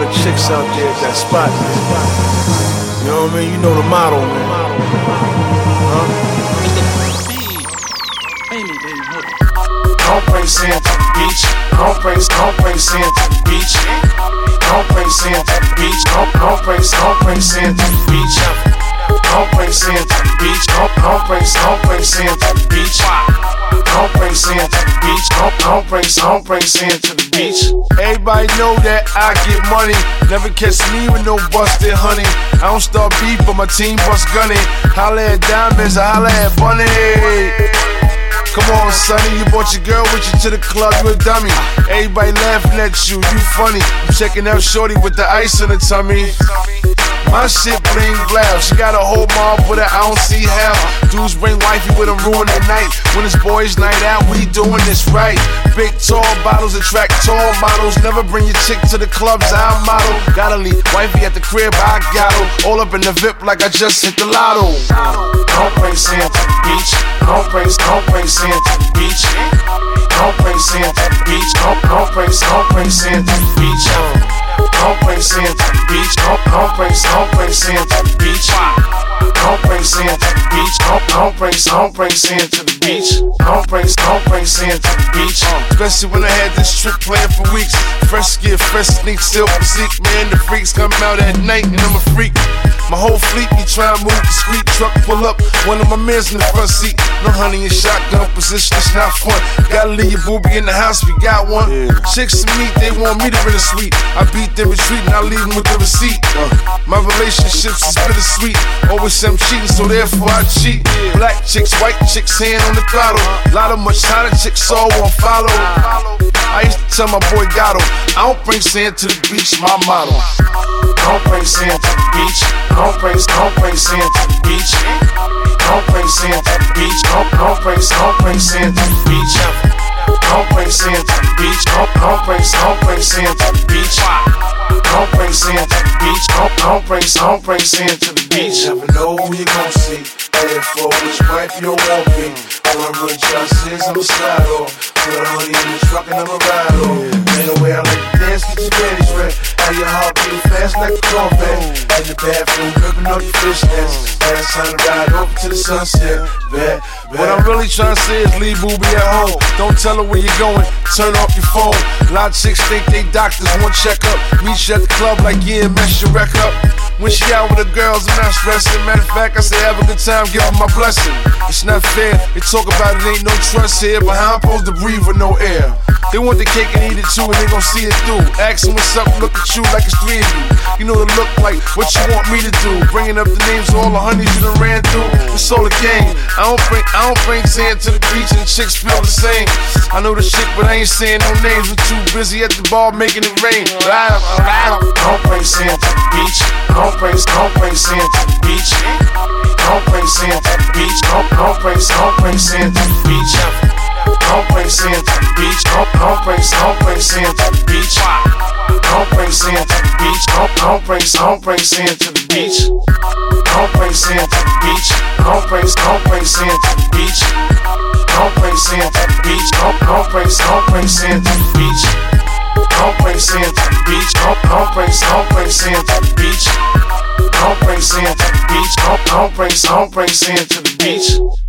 the chicks out there at that spot, man. You know what I mean? You know the motto, man. Huh? Don't bring sand to the beach. Don't bring sand to the beach. Don't bring sand to the beach. Don't bring sand to the beach. Don't bring sand to the beach. Don't bring sand to the beach. Don't bring sand to the beach. Don't bring sand to the beach. Everybody know that I get money. Never catch me with no busted honey. I don't start beef, but my team bust gunning. Holla at Diamonds, I holla at Bunny. Come on, sonny, you brought your girl with you to the club, you a dummy. Everybody laughing at you, you funny. I'm checking out shorty with the ice in her tummy. My shit bling blow. She got a whole mob with her, I don't see how. Dudes bring wifey with them, ruin the night. When it's boys' night out, we doing this right. Big tall bottles attract tall models. Never bring your chick to the clubs, I model. Gotta leave wifey at the crib, I got her. All up in the VIP like I just hit the lotto. Don't bring sand to the beach. Don't bring sand to the beach. Don't bring sand to the beach. Don't bring sand to the beach. Don't bring sand to the beach. Don't bring sand to the beach. Don't bring sand to the beach. Don't bring sand to the beach. Don't bring sand to the beach. Especially when I had this trick playing for weeks. Fresh gear, fresh sneak, silk physique. Man, the freaks come out at night and I'm a freak. My whole fleet be trying to move the street. Truck pull up, one of my mans in the front seat. No honey and shotgun position, it's not fun. Gotta leave your booby in the house, we got one. Chicks to meet, they want me to rent a suite. I beat their retreat and I leave them with the receipt. My relationships is bittersweet. Always say I'm cheating, so therefore I cheat. Black chicks, white chicks, hand on the throttle. Lot of much hotter chicks, all won't follow. I used to tell my boy Gatto, I don't bring sand to the beach, my motto. Don't bring sand to the beach. Don't bring sand to the beach. Don't bring sand to the beach. Don't bring sand to the beach. Don't bring sand to the beach. Don't bring sand to the beach. Don't bring sand to the beach. Don't bring sand to the beach. Never know who you gon' see. Therefore, which wife you won't be. All I'm really trying to say is I'ma slide off. Put a honey in the truck and I'ma ride off. Man, the way I like to dance, get your panties wet. Have your heart beating fast like a Corvette. In the bathroom, ripping up your fishnets. Last time to ride over to the sunset. What I'm really trying to say is leave booby at home. Don't tell her where you're going, turn off your phone. A lot of chicks think they doctors, want checkup. Meet you at the club like yeah, mess your wreck up. When she out with the girls, I'm not stressing. Matter of fact, I say have a good time, give her my blessing. It's not fair, they talk about it, ain't no trust here. But how I'm supposed to breathe with no air? They want the cake and eat it too, and they gon' see it through. Ask them what's up, look at you like it's three of you. You know the look like what you want me to do. Bringing up the names of all the honeys you done ran through. It's all a game. I don't bring sand to the beach and the chicks feel the same. I know the shit, but I ain't saying no names. We're too busy at the bar making it rain. Don't bring sand to the beach. Don't bring sand to the beach. Don't bring sand to the beach. Don't bring sand to the beach. Don't bring sand to the beach. Don't bring sand to the beach. Don't bring sand to the beach. Don't bring sand to the beach. Don't bring sand to the beach. Don't bring sand to the beach. Don't bring sand to the beach. Don't bring sand to the beach. Don't bring sand to the beach. Don't bring sand to the beach. Don't bring sand to the beach. Don't bring sand to the beach.